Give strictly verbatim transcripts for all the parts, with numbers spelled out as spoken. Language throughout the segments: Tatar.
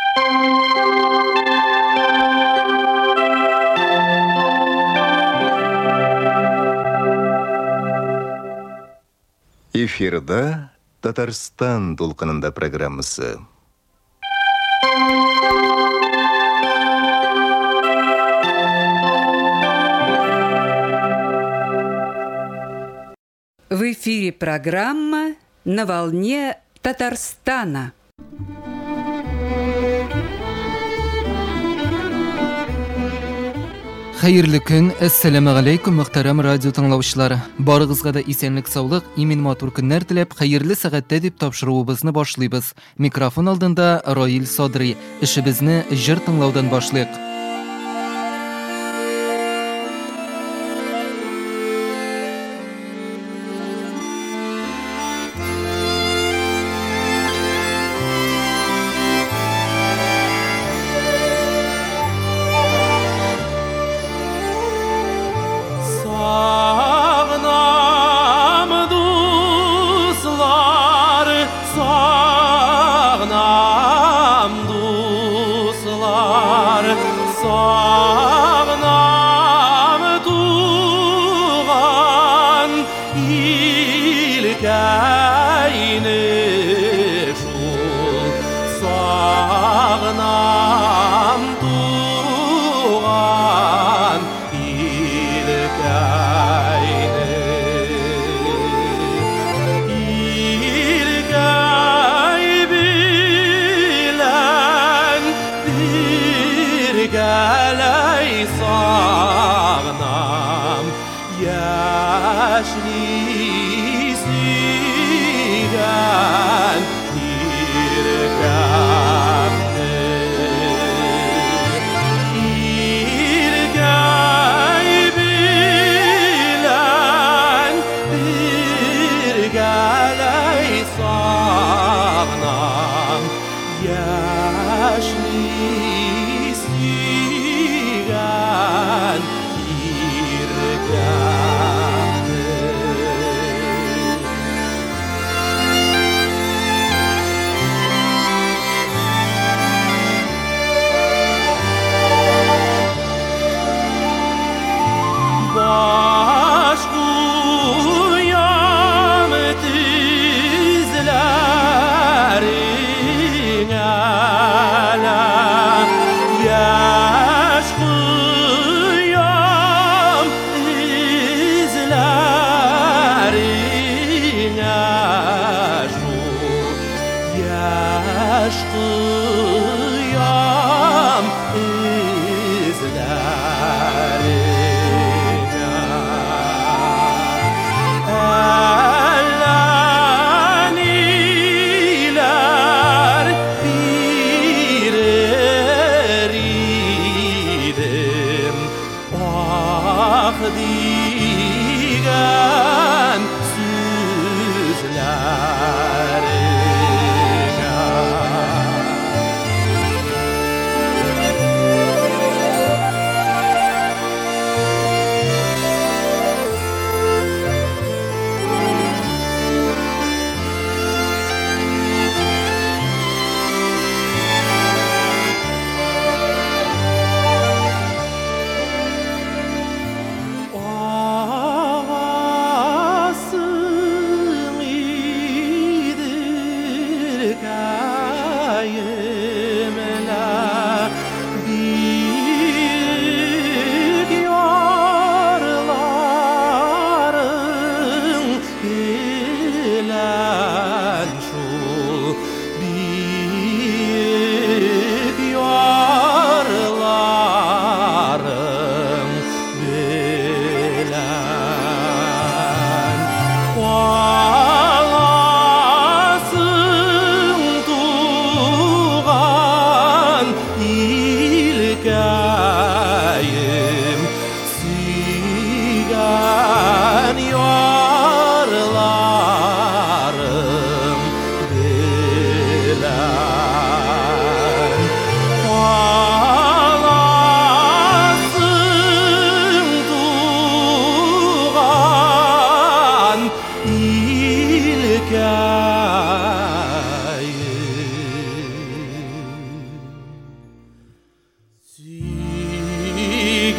Эфирда Татарстан толқынында программасы. В эфире программа «На волне Татарстана». Hayırlı gün, assalamu alaikum muhtaram radyo tыңлаучылар. Барыгызга да исәнлек, саулык, имин матур көннәр теләп, хәерле сәгатьтә дип тапшыруыбызны башлыйбыз. Микрофон алдында Раил Садри. Эшебезне җыр тыңлаудан башлыйк.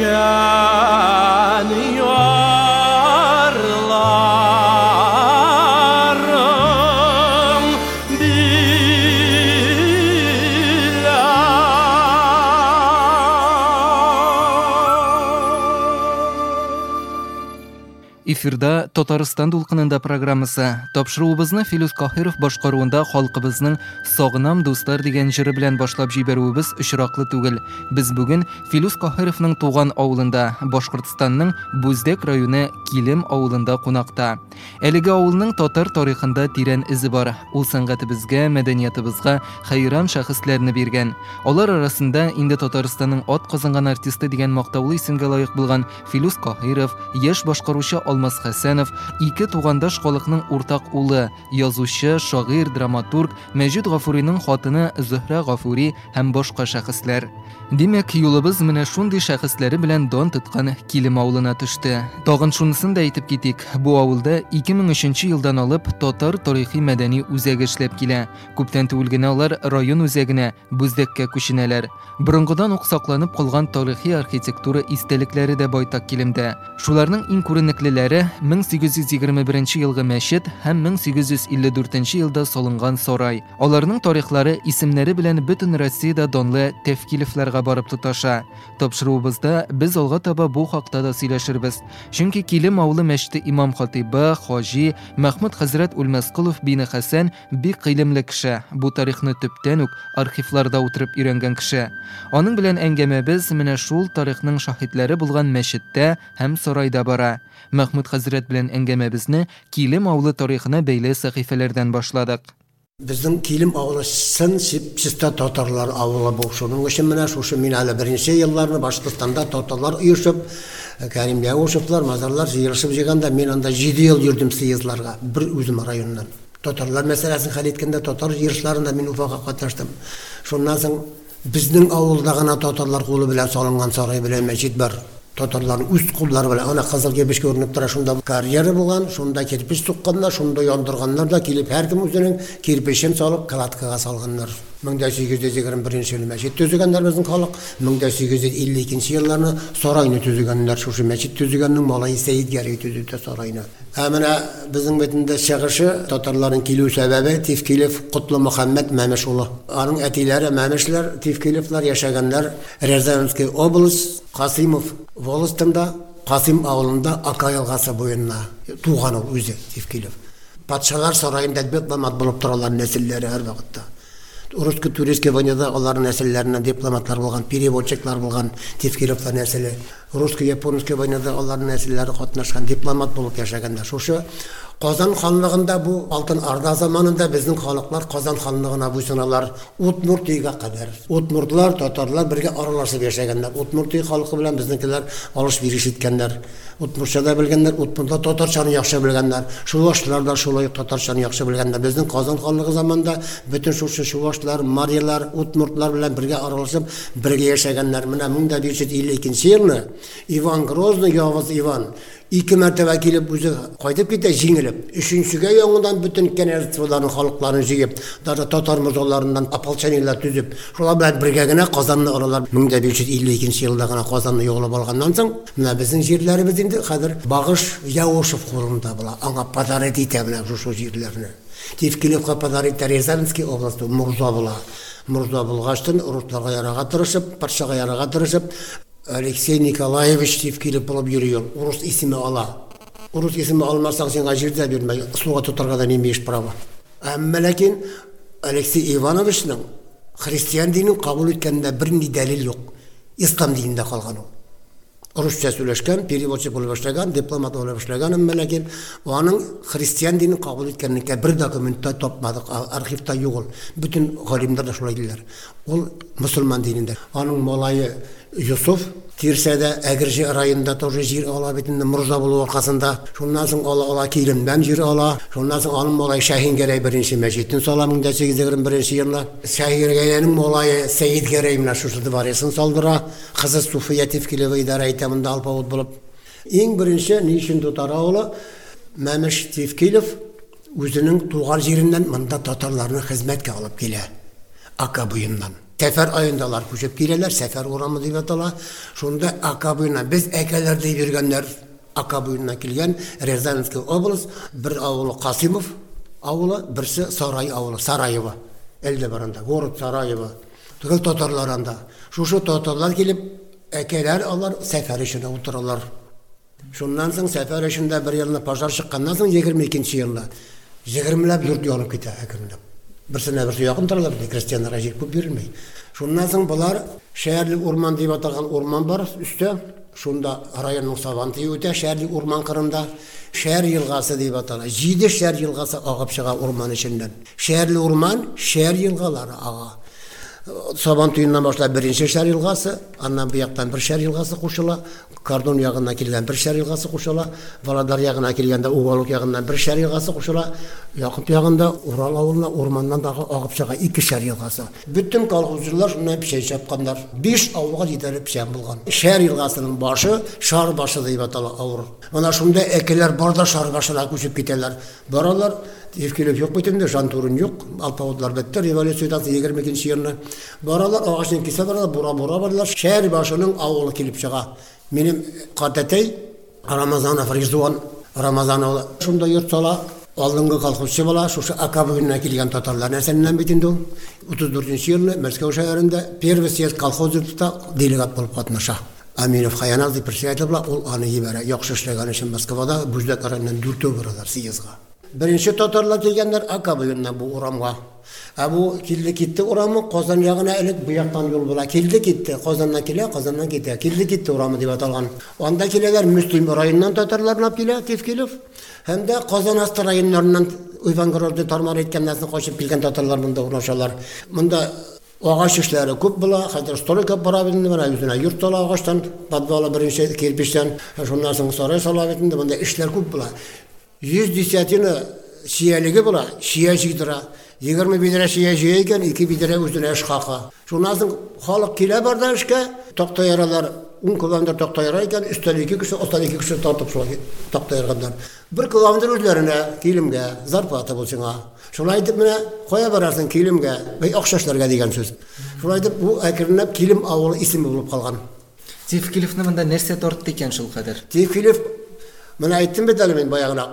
düşgen yarlarım Эфирда Татарстан дулкынында программасы. Тапшыруыбызны Филус Кахиров башкаруында халкыбызның "Сагынам дуслар" дигән җыры белән башлап җибәрүебез очраклы түгел. Без бүген Филус Кахировның туган авылында, Башкортстанның Бүздәк районы Килем авылында кунакта. Әлеге авылның татар тарихында тирән изе бар. Ул сәнгатебезгә, мәдәниятебезгә хәйран шәхесләрне биргән. Алар арасында инде Татарстанның ат казанган артисты дигән мактаулы исемгә лаек булган Филус Кахиров, яшь башкаручы Алмаз Хәсәнов, ике тугандаш халыкның уртак улы, язучы, шагыйрь, драматург Мәҗит Гафуриның хатыны Зөһрә Гафури һәм башка шәхесләр. Димәк, юлыбыз менә шундый шәхесләре белән дан тоткан Килем авылына төште. Тагын шунысын да әйтеп китик. Бу авылда ике мең өченче елдан алып татар тарихи мәдәни үзәге эшләп килә. Күптән түгел генә алар район үзәгенә, Бүздәккә күченәләр. Борынгыдан ук сакланып калган тарихи архитектура истәлекләре дә байтак Килемдә. Шуларның иң күренеклеләре мең сигез йөз егерме беренче елгы мәчет һәм мең сигез йөз илле дүртенче елда салынган сарай. Аларның тарихлары, исемнәре белән бөтен Россиядә данлы Тевкилевләргә барып тоташа. Тапшыруыбызда без алга таба бу хакта да сөйләшербез. Чөнки Килем авылы мәчете имам хатибы, хаҗи Мәхмүд хәзрәт Үлмәскулов бине Хәсән бик кыйлемле кеше. Бу тарихны төптән үк архивларда утырып өйрәнгән кеше. Аның белән әңгәмәбез менә шул тарихның шаһитләре булган мәчеттә һәм сарайда бара. Мәхмүд хәзрәт белән әңгәмәбезне Килем авылы тарихына бәйле сәхифәләрдән башладык. Безнең Килем авылы сын чиста татарлар авылы бу. Шуның өчен менә шушы мин әле беренче елларны Башкортстанда татарлар оешып, Кәрим Яушевлар, мазарлар җыелышып җыйганда мин анда җиде ел йөрдем съездларга, бер үзем районнан. Татарлар мәсьәләсен хәл иткәндә татар җыелышларында мин Уфага катнаштым. Шуннан соң безнең авылда гына татарлар кулы белән салынган сарай белән мәчет бар. Татарларның үз куллары белән ана кызыл кирпич күренеп тора, шунда карьера булган, шунда кирпич сукканнар, шунда яндырганнар да килеп һәркем үзенең кирпичен салып кладкага салганнар. мең сигез йөз егерме беренче ел мәчет төзегәннәр безнең халык, мең сигез йөз илле икенче елларны сарайны төзегәннәр. Шушы мәчет төзегәннең малай Сәйид Гәрәй төзеде сарайны. Ә менә безнең битендә чыгышы татарларның килү сәбәбе Тевкилев Котлы Мөхәммәд Мәмеш улы. Аның әтиләре Мәмешләр, Тевкилевлар яшәгәннәр Рязанский область, Касимов волостында, Касим авылында Ака елгасы буенда туган ул үзе Тевкилев. Патшалар сарайында дипломат булып торалар нәселләре һәр вакытта. Русско-турецкий войнада аларның нәселләреннән дипломатлар булган, переводчиклар булган Тевкилевлар нәселе. Русско-японский войнада аларның нәселләре катнашкан, дипломат булып яшәгәннәр. Шушы Казан ханлыгында бу Алтын Орда заманында безнең халыклар Казан ханлыгына буйсыналар. Удмуртиягә кадәр. Удмуртлар, татарлар бергә аралашып яшәгәннәр. Удмуртия халкы белән безнекеләр алыш-бириш иткәннәр. Удмуртча да белгәннәр, Удмуртта татарчаны яхшы белгәннәр. Шулашлар да шулай татарчаны яхшы белгәннәр. Безнең Казан ханлыгы заманында бөтен шушы шулашлар, мариялар, удмуртлар белән бергә аралашып, бергә яшәгәннәр. Менә мең биш йөз илле икенче елны Иван Грозный, Явыз Иван ике мәртәбә килеп үзе кайтып китә җиңелеп. Өченчегә яңадан бөтен кенәзләрнең халыкларын җыеп, даже татар музаларыннан ополчениялар төзеп, шулар белән бергә генә Казанны алалар. мең биш йөз илле икенче елда гына Казанны яулап алганнан соң, менә безнең җирләребез инде хәзер Багыш Яушев кулында була. Аңа подарит итә менә шушы җирләрне. Тевкилевка подарит Рязанский областы Мурза була. Мурза булгаштан русларга ярага тырышып, патшага ярага тырышып, Алексей Николаевич Тевкилев булып йөрү. Урыс исеме ала. Урыс исеме алмасаң сиңа җирдә бирмәй, суга тотарга да немеш права. Әмма ләкин Алексей Ивановичның христиан динен кабул иткәндә бернинди дәлил юк. Ислам динендә калган ул. Русча сөйләшкән, переводчик булып эшләгән, дипломат булып эшләгән, әмма ләкин аның христиан динен кабул иткәнлеккә бер документта тапмадык, архивта юк ул. Бөтен галимнәр да шулай диләр. Ул мусульман динендә. Аның малае Юсуф Тирсәдә Әгерҗе районында тоже җир ала битендә Мурза булу аркасында. Шуннан соң ала-ала Килемдән җир ала. Шуннан соң аның малае Шәһин Гәрәй беренче мәчетен сала мең сигез йөз егерме беренче елда. Шәһин Гәрәйнең малае Сәйид Гәрәй менә шушы дворецын салдыра. Кызы Суфия Тевкилева идара итә монда алпавыт булып. Иң беренче ни өчен тотара ул Мәмеш Тевкилев үзенең туган җиреннән монда татарларны хезмәткә алып килә. Ака буеннан. Sefer ayındalar köşüp gireler, sefer uğramı deyip atala. Şunda akabıyla biz ekeler deyip yürgenler akabıyla kilgen Rezanski oblast, bir avulu Kasimov avulu, birisi Saray avulu, Sarayeva. Elde baranda, Gorut Sarayeva. Tugul totorlarında. Şu şu totorlar gelip ekeler alır, sefer işine otururlar. Şundan soň sefer işinde bir yılına paşar çıkkandan soň yigirme ikinci yılda yigirmelep yurt yolup gite ekimde. Birsine birisi yakın taraflar bir Hristiyanlara jek bu verilmey. Şundan soň bular şehirlik orman deyip atalgan orman var üstte. Şunda rayonun savantı öte şehirlik orman kırında şehir yılgası deyip atalar. Jide şehir yılgası ağıp çıga orman içinden. Şehirli orman şehir yılgaları ağa. Saban tuyundan başlayıp birinci şehir yılgası, andan bu yaktan bir şehir yılgası koşula, Kardon yağından kilgen bir şehir yılgası koşula, Valadar yağına kilgende Uvaluk yağından bir şehir yılgası koşula, Yakut yağında Ural avuluna ormandan dağı ağıp çıga iki şehir yılgası. Bütün kalkuzcular şundan bir şey yapkanlar. Beş avluğa giderip şey bulgan. Şehir yılgasının başı, şar başı deyip atalı avur. Mana şunda ekeler barda şar başına koşup giderler. Baralar Evkilip yok bütünde, janturun yok, alpavudlar bitti, revolüsiyondan yigirme ikinci yılına. Baralar ağaçın kise baralar, bura bura baralar, şehir başının avulu kilip çıga. Benim katetey, Ramazan Frizduan, Ramazan oğlu. Şunda yurt sola, aldığında kalkışçı bala, şu şu akabı gününe kilgen tatarlar. Neseninden bitindi o? otuz dördüncü yılını Moskva şehirinde Pervesiyet kalkoz yurtta delegat bulup katnaşa. Aminov Hayanaz deyip bir şey aytıbla, ol anı yibere, yok işlegan için Moskova'da Buzdek arasından dürtü buralar, siyizga. Birinci tatarlar kelgenler akabı yönüne bu uramga. Bu kildi gitti uramı, Qozan yağına elik bu yaktan yol bula. Kildi gitti, Qozan'dan kile, Qozan'dan gitti. Kildi gitti uramı deyip atalgan. Onda kileler Müslüm rayonundan tatarlarına kile, Tifkilov. Hem de Qozan astı rayonlarından Uyvangorod'u tarmar etkenlerine koşup bilgen tatarlar bunda uğraşarlar. Bunda ağaç işleri köp bula, hatta stolika para bilindi bana yüzüne yurt dolu ağaçtan, badvala birinci kirpişten, şundan sonra saray salavetinde bunda işler köp bula. Yüz disiyatini şiyeligi bula, şiyecikdira. Yigirme bidire şiyeciyken iki bidire üstüne eşkaka. Şundan sonra halk kile barda işke, toktayaralar, un kilometre toktayarayken üstten iki kişi, ostan iki kişi tartıp toktayarganlar. Bir kilometre üzerine kilimge, zarpatı bulsuna. Şulay edip mine koya bararsın kilimge ve okşaşlarga degen söz. Şulay edip bu ekirinep kilim avulu ismi bulup kalgan. Tifkilovni mında nerse torttu eken şul kadar? Tifkilov, mine ayttim bedeli men bayağına.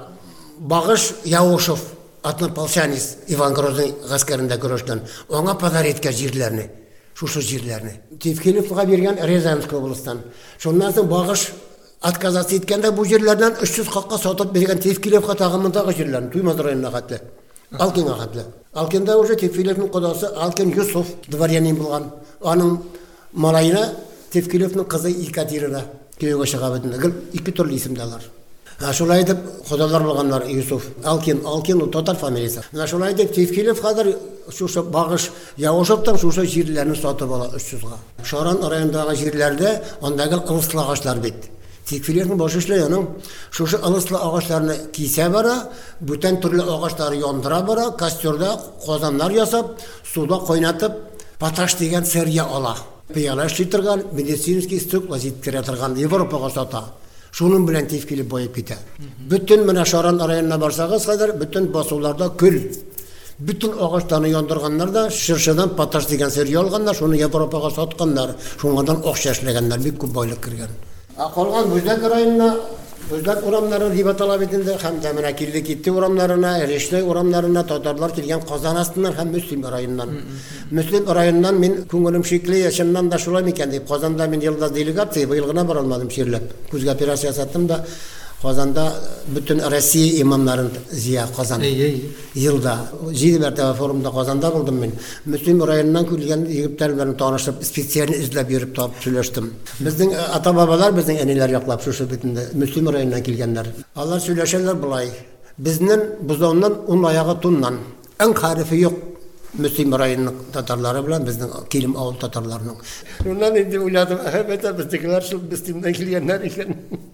Bağış Yavuşov, Atnar Polşanis, Ivangorод'un askerinde görüşten. Ona pazar etken jirlerini, şu jirlerini. Tifkilov'a bergen Rezansk oblastdan. Şundan sonra bağış atkazası etkende bu jirlerden üç yüz kakka satıp bergen Tifkilov'a tağımındağı jirlerini. Tuymaz rayonuna katlı. Alkin'e katlı. Alkin'da oje Tifkilov'un kodası Alkin Yusuf, Dvaryanin bulgan. Onun malayına Tifkilov'un kızı Ekaterina. Köyge şakabetinde. İki türlü isimdeler. Şolay edip kodalar bulganlar Yusuf, Alkin, Alkin o tatar familiyası. Şolay edip Tifkilov kadar şu bağış Yavuşov'tan şu şu jirlerini satıp ala üç yüzga. Şaran rayonundagi jirlerde ondagi ılıslı ağaçlar bit. Tifkilov'un başı işleyenin şu şu ılıslı ağaçlarını kise bara, bütün türlü ağaçları yondıra bara, kastörde kozanlar yasap, suda koynatıp, pataş degen seriye ala. Piyala işletirgan, medisinski istuk vaziyet kiretirgan Evropaga sata. Şunun bilen Tifkilov boyup gite. Bütün mene Şaran arayınına barsağız kadar, bütün basılarda kül. Bütün ağaçlarını yandırganlar da şırşıdan pataş degen seriye alganlar, şunu Evropaga satkanlar, şunlardan okşaşlaganlar, bir küp boyluk kirgen. Kolgan Buzdek arayınına, Buzdek uramlarının hibat alabetinde hem de mene kildi gitti uramlarına, Ereşnay uramlarına, tatarlar kilgen Qozan astından hem Müslüm arayından. Müslüm arayından min kungulum şekli yaşından da şulam iken deyip, Qozan'da min yılda delegatsiya, bu yılgına baralmadım şirlep. Kuzga operasiya sattım da, Qozan'da bütün Rossiya imamların ziya Qozan. Yılda, Jidi Mertebe forumda Qozan'da buldum ben. Müslüm arayından külgen yigitlerle tanışıp, spesiyelini izlep yürüp tapıp söyleştim. Bizden ata babalar, bizden eniler yaklap şu şu bütünde. Müslüm arayından kilgenler. Allah söyleşenler bulay. Bizden, buzağından, un ayağı tunnan. En harifi yok. Müslüm arayının tatarları bilen bizden kilim avul tatarlarının. Ondan indi uyladım. Ahmet bizdekiler şu Müslüm'den kilgenler iken.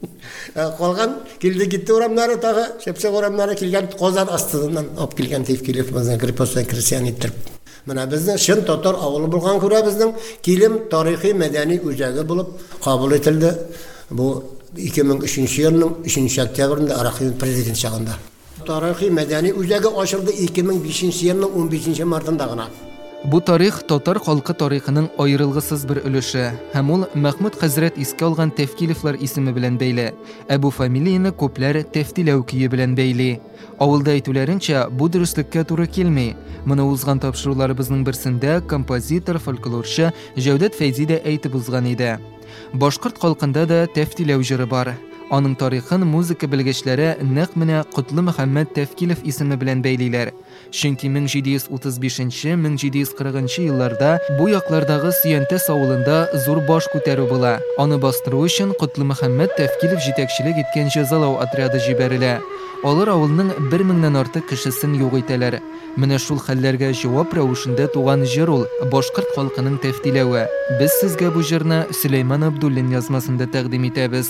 Kolgan kildi gitti oramları tağı. Şepsek oramları kilgen Qozan astından op kilgen Tifkilov bizden Gripos'tan Hristiyan ettirip. Mana bizden şın tatar avulu bulgan kura bizden kilim tarihi medeni ücagi bulup kabul etildi. Bu iki bin üçüncü yılının üçüncü oktyabrında Arakhi'nin prezident çağında. Tarihi medeni ücagi açıldı iki bin beşinci yılının on beşinci martında gına. Бу тарих татар халкы тарихының аерылгысыз бер өлеше, һәм ул Мәхмүд хәзрәт искә алган Тәфкилевлар исеме белән бәйле. Ә бу фамилияне күпләр Тәфтиләү көе белән бәйли. Авылда әйтүләренчә, бу дөреслеккә туры килми. Моны узган тапшыруларыбызның берсендә композитор, фольклорчы Җәүдәт Фәйзи дә әйтеп узган иде. Башкорт халкында да Тәфтиләү җыры бар. Аның тарихын музыка белгечләре нәкъ менә Котлы Мөхәммәд Тәфкилев исеме белән бәйлиләр. Чөнки мең җиде йөз утыз бишенче - мең җиде йөз кырыгынчы елларда бу яклардагы Сөянтәс авылында зур баш күтәрү була. Аны бастыру өчен Котлы Мөхәммәд Тәфкилев җитәкчелек иткән җәзалау отряды җибәрелә. Алар авылның бер меңнән артык кешесен юк итәләр. Менә шул хәлләргә җавап рәвешендә туган җыр ул башкорт халкының Тәфтиләве. Без сезгә бу җырны Сөләйман Абдуллин язмасында тәкъдим итәбез.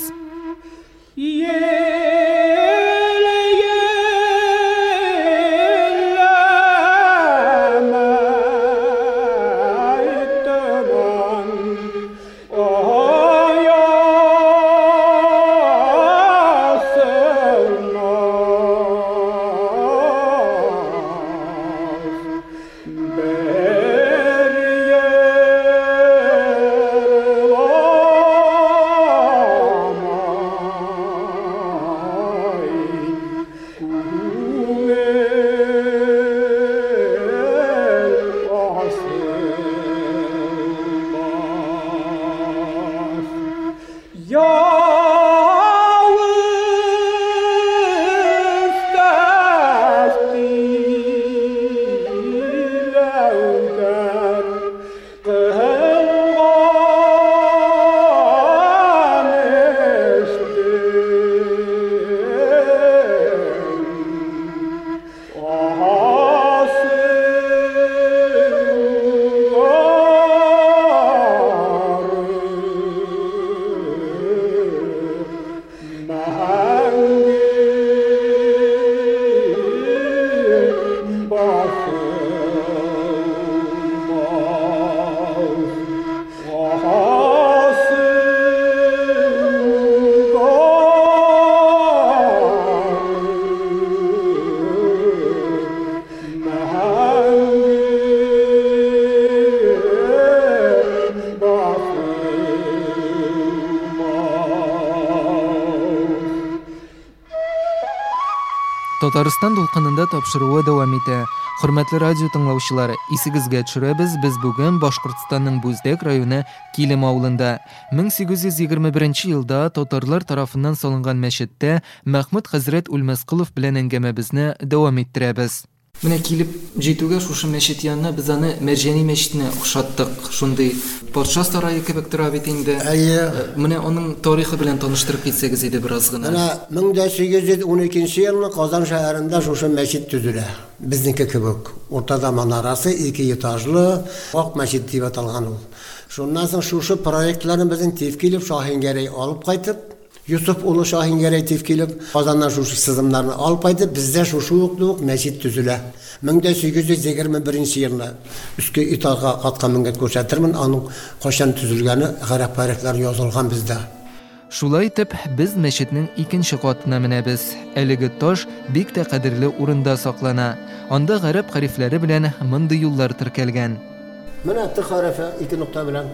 Татарстан дулкынында тапшыруы дәвам итә. Хөрмәтле радио тыңлаучылар, исегезгә төшерәбез, без бүген Башкортстанның Бүздәк районы Килем авылында мең сигез йөз егерме беренче елда татарлар тарафыннан салынган мәчеттә Мәхмүд хәзрәт Үлмәсколов белән әңгәмәбезне дәвам иттерәбез. Менә килеп җитүгә шушы мәчет янына без аны Мәрҗани мәчетенә охшаттык. Шундый патша сарае кебек тора бит инде. Әйе. Менә аның тарихы белән таныштырып китсәгез иде бераз гына. Менә мең сигез йөз ун икенче елны Казан шәһәрендә шушы мәчет төзелә. Безнеке кебек. Ортада манарасы, ике этажлы, ак мәчет дип аталган ул. Шуннан соң шушы проектларны безнең Тевкилев Шаһингәрәй алып кайтып, Юсуф улы Шаһингәрәй Тевкилев Казаннан шушы сызымнарны алып кайтып, бездә шушы ук мәчет төзелә. мең сигез йөз егерме беренче елда үске итарга каткан меңгә күрсәтермен, аның кашан төзелгәне гарәп тарихлар язылган бездә. Шулай итеп, без мәчетнең икенче катына менәбез. Әлеге таш бик тә кадерле урында саклана. Анда гарәп хәрефләре белән мондый юллар теркәлгән. Менә т хәрефе ике нокта белән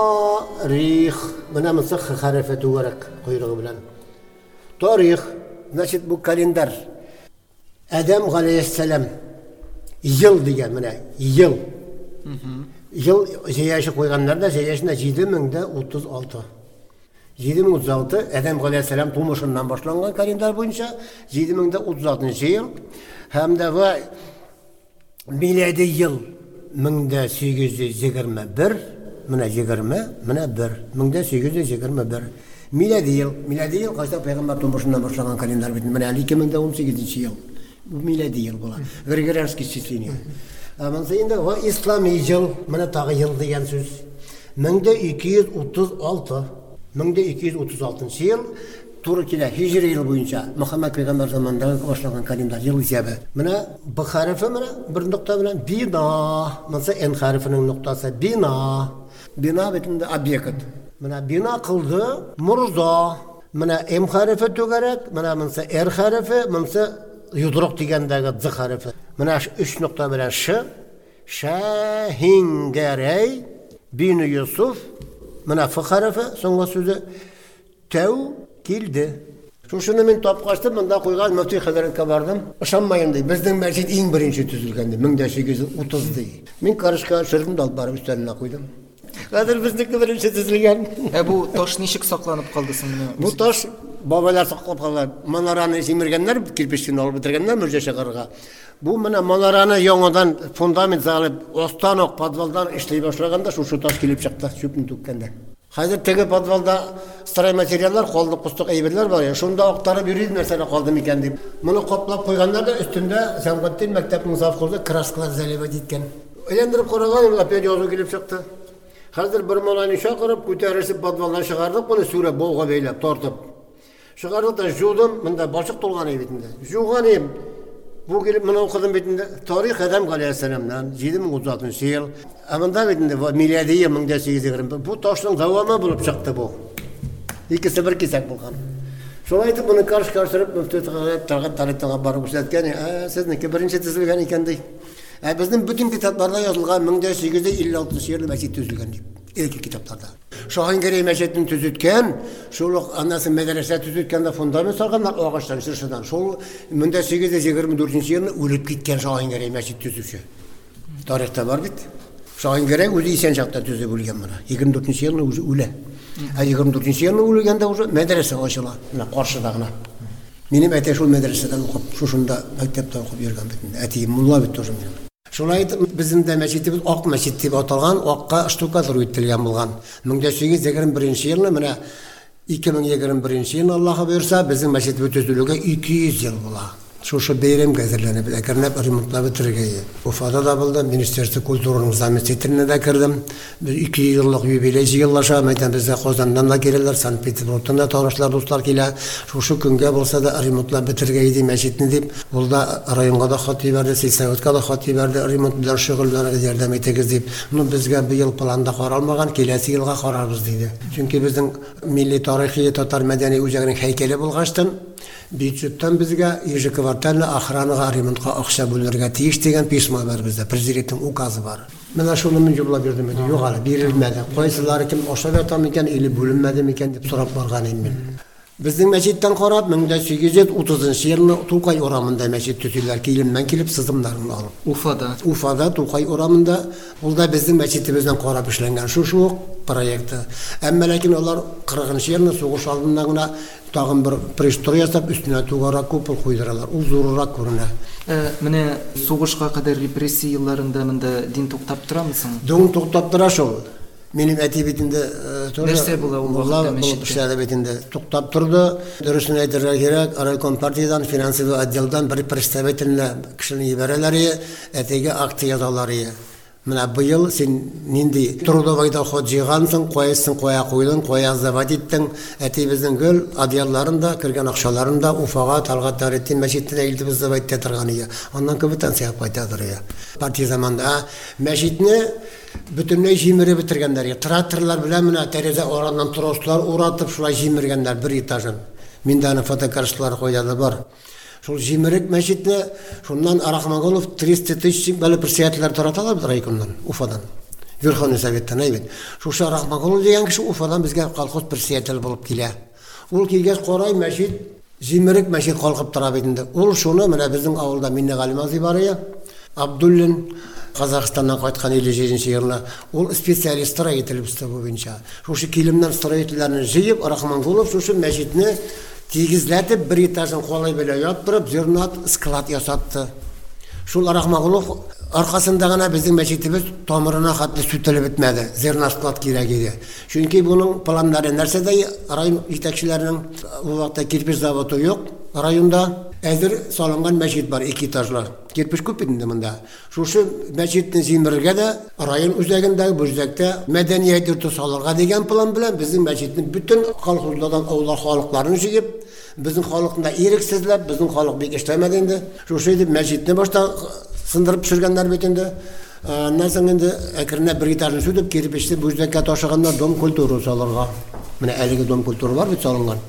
тарих, менә монсы х хәрефе түгәрәк койрыгы белән. Тарих, значит, бу календар. Адам галәйһиссәлам ел дигән менә, ел. Ел җәяше куйганнар да җәяшенә җиде мең утыз алты. җиде мең утыз алты Адам галәйһиссәлам тумышыннан башланган календар буенча җиде мең утыз алтынчы ел һәм дә ва милади ел мең сигез йөз егерме бер, менә егерме, менә бер, мең сигез йөз егерме бер. Милади ел, милади ел кайда пәйгамбәр тумышыннан башланган календар бит, менә ике мең ун сигезенче ел. Бу милади ел була. Григорианский числение. А монсы инде ва ислами ел, менә тагы ел дигән сүз. мең ике йөз утыз алты, мең ике йөз утыз алтынчы ел туры килә һиҗри ел буенча Мөхәммәд пәйгамбәр заманында башланган календар ел исәбе. Менә бу хәрефе менә бер нокта белән бина, монсы н хәрефенең ноктасы бина. Бина битендә объект. Менә бина кылды мурза. Менә м хәрефе түгәрәк, менә монсы р хәрефе, монсы юдрык дигәндәге з хәрефе. Менә өч нокта белән ш, Şahingerey bin Yusuf mına fıkharafı sonra sözü tev kildi. Şunu men topqaştım, mında qo'ygan müftü hazretga bardim. Ishonmayın deydi. Bizning masjid eng birinchi tuzilgandi ming to'rt yuz o'ttizda. Men qarishga shirdim dalib barib üstüne qo'ydim. Hozir bizniki birinchi tuzilgan. E bu tosh nishik saqlanib qoldi sizning? Bu tosh babalar saqlab qolgan. Manarani simirganlar, kirpishni olib bitirganlar Mirza shaharga. Bu mana manarani yangidan fundament solib, ostanoq podvaldan ishlay boshlaganda shu shu tosh kelib chiqdi, shupni to'kkanda. Hozir tege podvalda stray materiallar, qo'lda qustuq ayberlar bor ya. Shunda oqtarib yurib narsalar qoldim ekan deb. Buni qoplab qo'yganlarda ustunda Samqattin maktabning zavqida kraskalar zaliba deytgan. Aylantirib qaragan, apet yozuv kelib chiqdi. Hozir bir molani chaqirib ko'tarishib podvaldan chiqardik, buni sura bo'g'a beylab tortib. Chiqardik da judim, bunda bochiq to'lgan endi. Jug'anim bu gelip bana okudum bitinde tarih Adem Aleyhisselam'dan yedi bin otuz altıncı yıl amında bitinde milyadiye ming to'rt yuz yigirma bu taşın davamı bulup çıktı bu. İkisi bir kesak bulgan. Şolay etip bunu karşı karşılayıp müftü tarih tarihten barıp üstletken sizniki birinci tüzülgen iken dey. E, bizim bütün kitaplarda yazılgan ming to'rt yuz ellik oltinchi yılda mescid tüzülgen deyip. İlk kitaplarda. Şahingerey mescidini tüzütken, şoluk anası medrese tüzütken de fundament salganlar ağaçtan sırşıdan. Şol ming to'rt yuz yigirma to'rtinchi yılda ölüp gitken Şahingerey mescid tüzüsü. Tarihte var bit. Şahingerey özü isen çakta tüzüp ölgen bana. yigirma to'rtinchi yılda özü öle. E yigirma to'rtinchi yılda ölgende özü medrese açıla. Karşıdağına. Benim ete şol medreseden okup, şuşunda mektepte okup yürgen bitinde. Etiyim mulla bitti hocam benim. Şolay bizim de mescidimiz Ak mescid deb atalgan, Akka shtukator ötülgen bulgan. ming to'rt yuz yigirma birinchi yılda mana ikki ming yigirma birinchi yıl Allah'a buyursa bizim mescid bütüzülüge iki yüz yıl bula. Şuşu beyrim gezirlenip, ekernep remontla bitirgeyi. Ufada da buldu, Ministersi Kulturunun Zamiyetrine de kirdim. iki yıllık yübileyci yıllaşa, meydan bize Kozan'dan da gelirler, Sankt Peterburg'dan da tanışlar, dostlar gele. Şuşu günge bulsa da remontla bitirgeyi deyip, mescidini deyip, burada rayonga da xat verdi, Seysavet'ga da xat verdi, remont bilen şıgıllarına yardım etegiz deyip. Bunu bizge bir yıl planda qaralmagan, kelesi yılga qararız deydi. Çünkü bizim milli tarihi, Tatar medeni ucağının heykeli bulgaçtın. Büyütçütten bizge yirmi kvartalli ahranıga remontga akşa bölürge tiyiş degen pismo var bizde. Prezidentin ukazı var. Mena şunu men jobla berdim edi. Yok hala berilmedi. Qoysalar kim akşa bertam ekan, eli bölünmedi miken dep sorap bargan edim. Bizning mescidden qarab ming to'rt yuz o'ttizinchi yılda Tuqay oramında mescid tüzüller kilimden kelip sızımlarını alıp. Ufada. Ufada Tuqay oramında burada bizim mescidimizden qarab işlengen şu şu proyekti. Amma lakin ular qirqinchi yılda soğuş aldığında tağın bir prestor yasap üstüne tuğara kupul koyduralar. O zorurak görüne. E, mine soğuşqa kadar repressiya yıllarında mında din toktap tura mısın? Din toktap tura şu. Benim etibetinde nerse bula o vaqtda mescidde betinde toktap turdu. Dürüstüne aytırga gerek, Araykom partiyadan, finansiy отделдан bir представительне kişini yibereleri, etege akti yazalары. Mına bu yıl sen nindi Trudovayda hojigansın, qoyasın, qoya qoydun, qoya zavat ettin. Etibizin göl adiyallarında, kirgen akşalarında Ufaga Talgat Darettin mescidine ildi biz zavat etirganiye. Ondan köbüten siyap qaytadır ya. Partiya zamanında mescidini bütünlüğü jimiri bitirgenler ya. Traktörler bile mına tereze orandan troslar uğratıp şulay jimirgenler bir etajın. Mindana fotokarşılar koydadı var. Şol jimirik mescidine şundan Arahmagolov üç yüz tысяч böyle persiyatlar taratalar rayondan, Ufadan. Verxovniy Sovetdan ayvet. Şu Arahmagolov degan kishi Ufadan bizga kolxoz persiyatlar bo'lib kelya. Ol kelgach qoray mescid jimirik mescid qolqib turab edindi. Ol şunu mana bizning avulda Minna Galimazi bor ya. Abdullin Qozog'istondan qaytgan ellik yedinchi yılda ol spesialist stроитель bu bo'yicha. Şu kilimdan stроительlarni jiyib Arahmagolov şu mescidni tegizletip bir etajın kolay böyle yaptırıp zirnat sklat yasattı. Şul Arahmagolov arkasındağına bizim mescidimiz tomirine hatlı sütülü bitmedi. Zirnat sklat gerek idi. Çünkü bunun planları nersede rayon yetekçilerinin o vakta kirpiç zavodu yok. Rayonda ezir salıngan mescid var iki etajlar. Kirpiç köp edindi bunda. Şu şu mescidin zimirge de rayon üzerindeki bu üzerinde medeniyet yurtu salırga degen plan bilen bizim mescidin bütün halklardan avlar halklarını jiyip bizim halkında eriksizlep bizim halk bir işlemediydi. Şu şeydi mescidini başta sındırıp pişirgenler bitindi. Ondan sonra endi ekrine bir etajını sütüp kirpiçti bu üzerinde taşıganlar dom kulturu salırga. Mine elli dom kulturu var bit salıngan.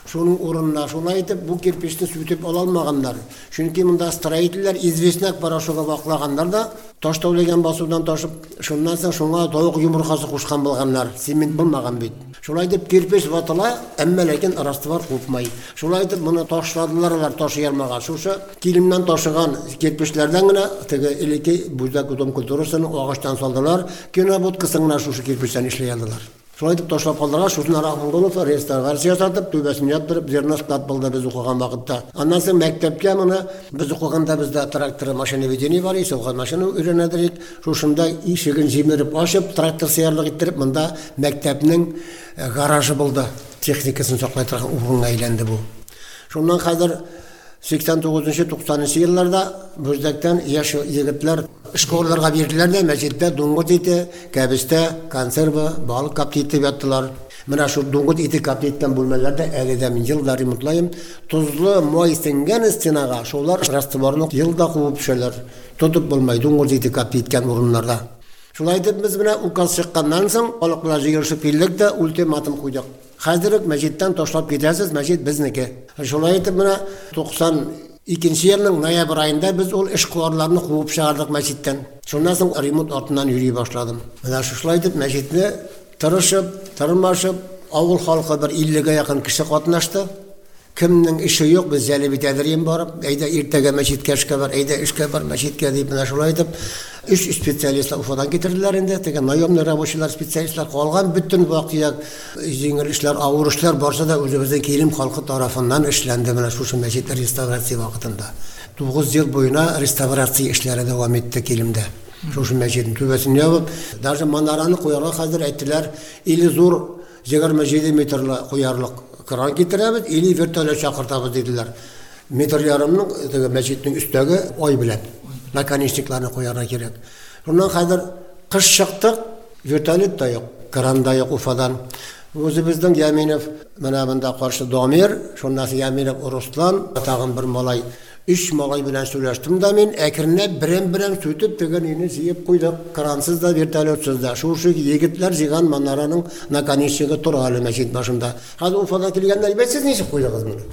Шуның урынына шулай итеп бу кирпичне сүтеп ала алмаганнар. Чөнки монда строительләр известнак парашога ваклаганнар да таш тәүләгән басудан ташып, шуннан соң шуңа тавык йомыркасы кушкан булганнар. Цемент булмаган бит. Шулай дип кирпич ватыла, әмма ләкин раствор купмай. Шулай дип моны ташладылар, ташый алмаган. Шушы килемнән ташыган кирпичләрдән генә теге элеке бузак дом культурасын агачтан салдылар. Кинобудкасын гына шушы кирпичтән эшләй алдылар. Шулай дип ташлап калдылар. Шусын Рахманов реставрация сатып, төбәсен яптырып, зерносклад булды без укыган вакытта. Аннан соң мәктәпкә моны без укыганда бездә трактор машиноведение бар, исәлгән машина өйрәнәдек. Шушында ишеген җимереп ачып, трактор сыярлык иттереп, монда мәктәпнең гаражы булды. Техникасын саклай торган урынга әйләнде бу. Шуннан хәзер сиксән тугызынчы туксанынчы елларда Бүздәктән яшь егетләр школаларга бирделәр дә, мәчеттә дуңгыз ите, кәбестә, консервы, балык каптиты яттылар. Менә шу дуңгыз ите каптиткән бүлмәләрдә әле дә мин елда ремонтлайм. Тузлы май сеңгән стенага шулар растворны елда куып пешәләр. Тотып булмай дуңгыз ите каптиткән урыннарда. Шулай дип без менә указ чыкканнан соң халыклар җыелышып килдек дә ультиматум куйдык. Хәзер үк мәчеттән ташлап китәсез, мәчет безнеке. Шулай итеп менә туксан икенче елның ноябрь айында без ул эшкуарларны куып чыгардык мәчеттән. Шуннан соң ремонт артыннан йөри башладым. Менә шулай итеп мәчетне тырышып, тырмашып, авыл халкы бер иллегә якын кеше катнашты. Кемнең ише юк, без әле бит әдрием барып, әйдә иртәгә мәчеткә эшкә бар, әйдә эшкә бар мәчеткә дип менә шулай итеп үч специалистлар Уфадан китерделәр инде. Теге наемный рабочийлар, специалистлар калган бөтен вакыйга җиңел эшләр, авыр эшләр барса да үзебезнең килем халкы тарафыннан эшләнде менә шушы мәчет реставрация вакытында. тугыз ел буена реставрация эшләре дәвам итте килемдә. Шушы мәчетнең түбәсен ябып, даже манараны куярга хәзер әйттеләр, или зур егерме җиде метрлы куярлык кран китерәбез, или вертолет чакыртабыз диделәр. Метр ярымның теге мәчетнең өстәге ай белән наконечникларны куярга кирәк. Шуннан хәзер кыш чыктык, вертолет та юк, кран да юк Уфадан. Үзебезнең Яминов менә монда каршы Дамир, шуннан Яминов Руслан, тагын бер малай, үч малай белән сөйләштем дә мин, әкренләп берәм-берәм сүтеп тегән ине җыеп куйдык. Крансыз да, вертолетсыз да. Шушы егетләр җыган маннараның наконечнигы тора әле мәчет башында. Хәзер Уфадан килгәндә әйбәтсез ничек куйдыгыз моны?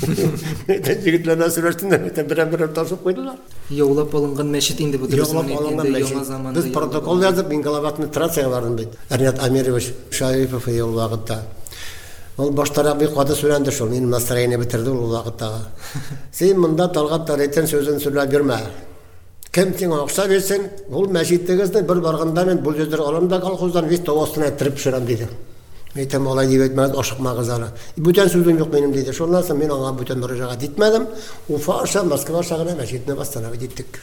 Егетләрне сөйләштем дә, берәм-берәм ташып куйдылар. Яулап алынган мәчет инде бу дөресен әйткәндә яңа заманда. Без протокол язып, мин Галаватны трасса бардым бит. Ринат Амирович Шарипов ел вакытта. Ул баштарак бик каты сүрәнде шул, минем настроение битерде ул вакытта. Син монда Талгат Таретен сүзен сүрәп бирмә. Кем сиңа акча берсен, ул мәчеттегезне бер барганда мен бу җирдә алам да колхоздан вис тавасына тиреп пешерәм диде. Мәйтәм алай дип әйтмәд, ашыкмагыз аны. Бүтән сүзем юк минем диде. Шуннан соң мин аңа бүтән мөрәҗәгать итмәдем. Уфа аша Москва шәһәренә мәчетне бастырып диттек.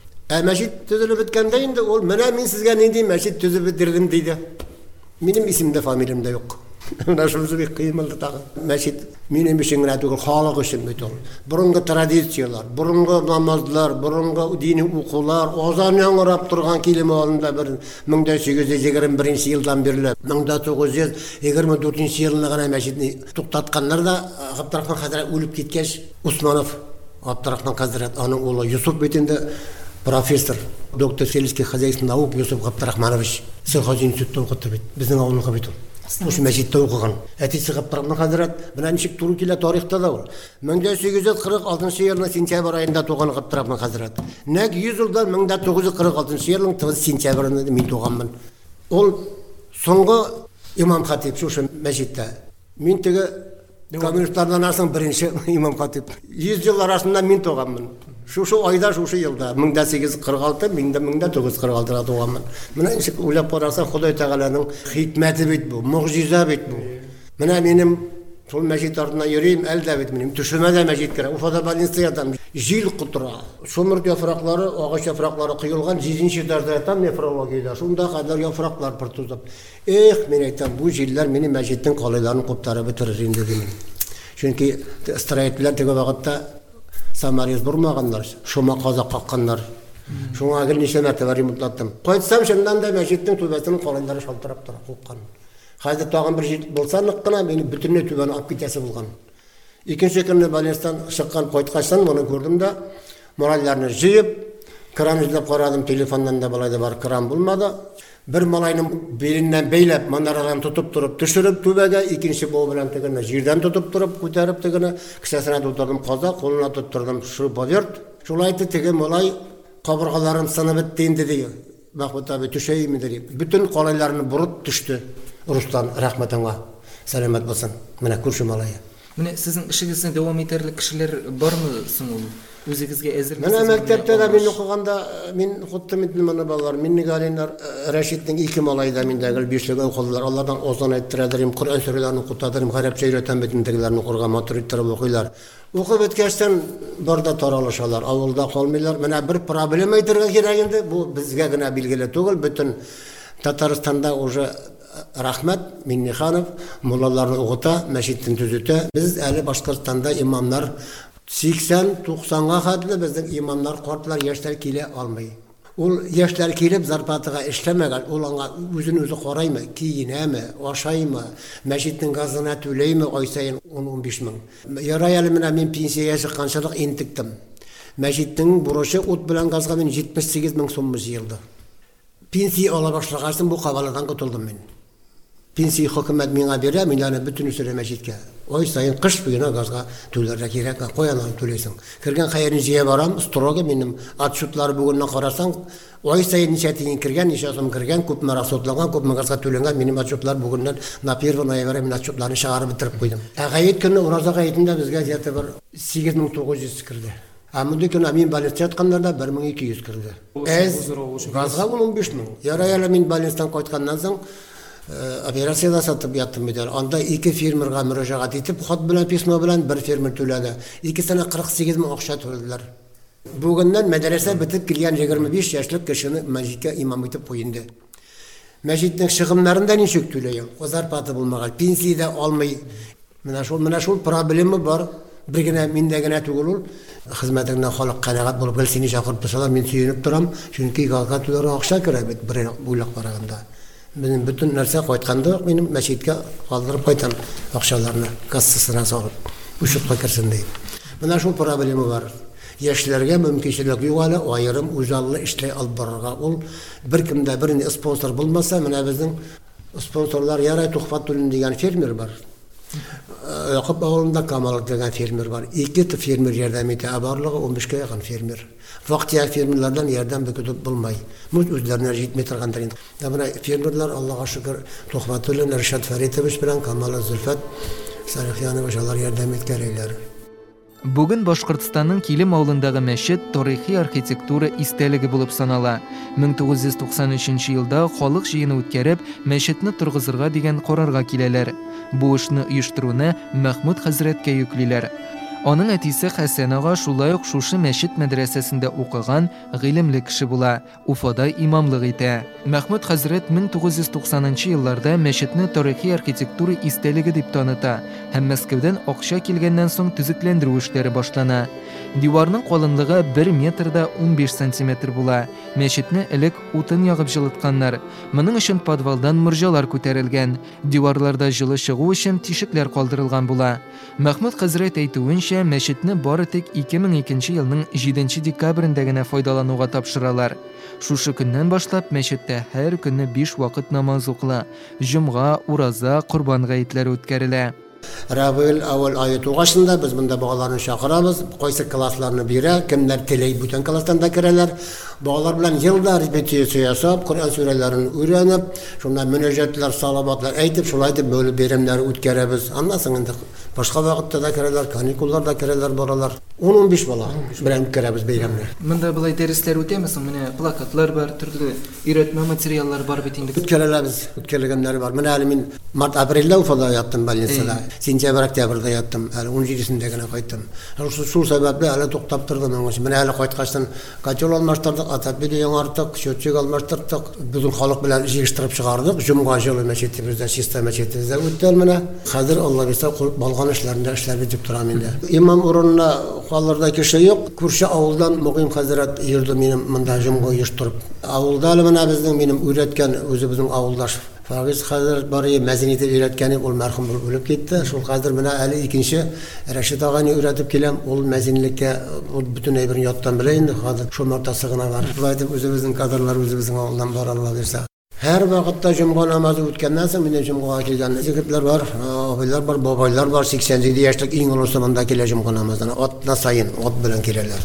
Ә мәчет төзелеп беткәндә инде ул менә мин сезгә нинди мәчет төзеп бетердем диде. Минем исемдә, фамилиямдә юк. Менә шунысы бик кыйммәтле тагы. Мәчет минем өчен генә түгел, халык өчен бит ул. Борынгы традициялар, борынгы намазлар, борынгы дини укулар, азан яңгырап торган килем алында бер мең сигез йөз егерме беренче елдан бирле мең тугыз йөз егерме дүртенче елны гына мәчетне туктатканнар да Габдрахман хәзрәт үлеп киткәч, Усманов Габдрахман хәзрәт аның улы Юсуф бит инде профессор, доктор сельских хозяйств наук Юсуф Габдрахманович сельхозин институтта укытты бит. Безнең авылга бит ул. Шушы мәчеттә укыган. Әтисе Габдрахман хәзрәт белән ничек туры килә тарихта да ул. мең сигез йөз кырык алтынчы елның сентябрь аенда туган Габдрахман хәзрәт. Нәк йөз елдан мең тугыз йөз кырык алтынчы елның тугыз сентябрендә мин туганмын. Ул соңгы имам хатип шушы мәчеттә. Мин теге коммунистлардан арасың беренче имам хатип. йөз ел арасында мин туганмын. Шушы айда, шушы елда мең сигез йөз кырык алты, мең тугыз йөз кырык алтыда туганмын. Менә ничек уйлап карасаң, Ходай Тәгаләнең хикмәте бит бу, мөгъҗиза бит бу. Менә минем шул мәчет артына йөрим, әлдә бит минем төшемәдә мәчет керә. Уфада больницадан җил кутыра. Шомырт яфраклары, агач яфраклары кыйылган җиденче этажда там нефрологиядә. Шунда кадәр яфраклар пыр тузып. Эх, мен әйтәм, бу җилләр минем мәчеттең калайларын куптарып бетерер инде димин. Чөнки строительләр теге вакытта Самарез бурмаганнар, шума казак какканнар. Шуңа гел ничә мәртәбә ремонтлаттым. Кайтсам шундан да мәчеттең түбәсенең калайлары шалтырап тора, купкан. Хәзер тагын бер җил булса нык кына мине бөтенләй түбән алып китәсе булган. Икенче көнне больницадан чыккан кайткачтан моны күрдем дә, моральләрне җыеп, Krан izlep karadım, telefondan da balayda var, kran bulmadı. Bir malayının belinden beylep, manaradan tutup durup, düşürüp tübege, ikinci boğu bilen tegine, jirden tutup durup, kutarıp tegine, kısasına tuturdum kaza, koluna tutturdum şu bavert. Şulaydı tege malay, kaburgalarım sana bittiğin dedi. Mahmut abi düşeyim mi dedi. Bütün kolaylarını burup düştü. Ruslan, rahmetine. Selamet olsun. Mine kurşu malayı. Mine sizin işinizde devam eterlik kişiler var mı sunul? Özünüzge ezir misiniz? Mene mektepte de min okuganda min huttum etmeni balalar, minni galinler Reşit'in ilk malayda min dagil beşlege okudular. Allah'tan ozan ettiradirim, Kur'an surelerini okutadirim, Arapça öğreten bitimdegilerini kurgan maturittirip okuylar. Okup etkeşten burada taralışalar, avulda kalmıyorlar. Mene bir problem aytırga kerakindi, bu bizge gina bilgili tugul, bütün Tataristan'da oja Rahmet Minnixanov mullalarını okuta, meşittin tüzüte. Biz eli Başkırstan'da imamlar seksen toksanga kadar bizden imamlar korktular yaşlar kile almayı. Ol yaşlar kilip zarpatıga işlemegal, olanga özünü özü korayma, kiyineme, aşayma, meşittin gazına tüleyme, oysayın on on beş min. Yarayalimine min pensiyaya çıkançılık intiktim. Meşittin buruşu ut bilen gazga min yetmiş sekiz min so'mmuş yıldı. Pensiya ala başlagaçtım bu kabaladan kurtuldum men. Pensiya hükümet mine bere, men yani bütün süre meşitke. Oy sayın kış bugüne gazga tülerek gerek koyanan tüleysin. Kirgen hayırın jiye baram, stroga benim atşutları bugünden karasan, oy sayın nişetiyin kirgen, nişasım kirgen, köp merak sotlagan, köp gazga tülengen, benim atşutlar bugünden napir ve nayvere men atşutlarını şağırı bitirip koydum. Gayet günü Uraza gayetinde bizge ziyarete var sekiz min dokuz yüz kirdi. Amındı gün amin balans yatkanlarda bir bin iki yüz kirdi. Ez gazga on beş min. Yarayala min balanstan koytkandan soň operatsiyada satıp yattım bir anda iki firmerga müracaat etip xat bilen pismo bilen bir firmer töledi. iki sene kırk sekiz min akça töldüler. Bugünden medrese bitip kirgen yigirme beş yaşlık kişini mecitke imam etip koyundu. Mecitning şıgımlarında nişük töleýär. O zarpatı bulmagal. Pensiyada almay. Mena şol mena şol problemi var. Birgine mindegine tugulul. Hizmetimden halk kanaat bolup gelsini çakırıp tursalar men süýünüp turam. Çünki galgatulary akça kerak bir buylak baraganda. Benim bütün narsa koytkanda benim meşitke kaldırıp koytan akçalarını kassasına salıp bu şutla kirsin deyip. Buna şu problemi var. Yaşlarga mümkinçilik yuvalı o ayırım uzallı işle alıp bararga ol. Bir kimde birini sponsor bulmasa mena bizim sponsorlar yaray tuhfat tülün degan fermer var. Yaqub ağolunda Kamalık degan fermer var. İki fermer yardım ete abarlığı on beşe yakın fermer. Vaktiya fermerlardan yardım beketip bulmay. Muz özlerine yetmey turganlar endi. Buna fermerlar Allah'a şükür tuhfat tülün Erşad Faritowich bilen Kamala Zulfat Sarıxyanoviç alар yardım etkereyler. Bugün Başkırtistan'ın Kilim ağılındağı meşit tarihi arxitektura isteligi bulup sanala. ming to'qqiz yuz to'qson uchinchi yılda xalq jiyini o'tkərib, meşitni turg'izirga degan qarorga keleler. Bu ishni uyushtiruvni Mahmud Hazratga yukliler. Onun etisi Hasan ağa şulayıq şuşu meşit medresesinde okugan g'ilimli kishi bula, Ufada imamlık ete. Mahmud Hazrat ming to'qqiz yuz to'qsoninchi yıllarda meşitni tarihi arxitektura isteligi deb tanıta. Hem Moskvadan oqsha kelgandan so'ng tuzuklantiruv ishlari boshlana. Divarning qo'linligi bir metrda o'n besh santimetr bula. Meşitni ilk o'tin yog'ib jilatganlar. Buning uchun podvaldan murjalar ko'tarilgan. Divarlarda jili chiqu uchun teshiklar qoldirilgan bula. Mahmud Hazrat aytuvuncha meşitni bari tek ikki ming ikkinchi yilning yedinchi dekabrindagina foydalanuga topshiralar. Şuşu kundan boshlab meşitda har kuni besh vaqt namoz o'qila. Jum'a, uraza, Qurban g'aytlari o'tkazila. Rabiul avval ayı tuğaşında biz bunda bağlarını şakırabız. Koysa klaslarını bire, kimler teley bütün klastan da kireler. Bağlar bilen yılda repetisiya yasap, Kur'an surelerini öğrenip, şundan münecetler, salavatlar eytip, şulaydı böyle birimleri ötkerebiz. Anlasın indi. Başka vakitte de kireler, kanikullarda kireler baralar. on on beş bala bilen ötkerebiz birimler. Mında bulay dersler ötemisin, mine plakatlar var, türlü üretme materyallar var bitinde. Ötkereler biz, ötkelegenleri var. Mine alimin Mart April'de Ufa'da yattım Balinsa'da. Sentyabr Oktyabr'da yattım. Hali on yedisindegine qaytdım. Şu şu sebeple hali toktap turdım onun için. Mine hali qaytkaçtan kaç yol almıştırdık, atap biliyon artık, şötçük almıştırdık. Bütün halk bilen yığıştırıp çıkardık. Jum'a jılı meçetimizde, sistem meçetimizde öttel mine. Hazır Allah bilse balgan işlerinde işler bitip duram indi. İmam uğruna Халларда кеше юк. Күрше авылдан Мугим хәзрәт йөрде минем монда җомга оештырып. Авылда менә безнең минем өйрәткән үзебезнең авылдаш Фагыз хәзрәт бары мәзинәте өйрәткәне ул мәрхүм булып үлеп китте. Шул хәзер менә әле икенче Рәшид аганы өйрәтеп киләм. Ул мәзинлеккә бөтен әйберне яттан белә инде. Хәзер шул мартасы гына бар. Шулай дип үзебезнең кадрлар үзебезнең авылдан бара ала бирсә. Һәр вакытта җомга намазы үткәннән соң минем җомгага килгән егетләр бар, абыйлар бар, бабайлар бар, сиксән җиде яшьлек иң олысы монда килә җомга намазына. Атна сайын ат белән киләләр.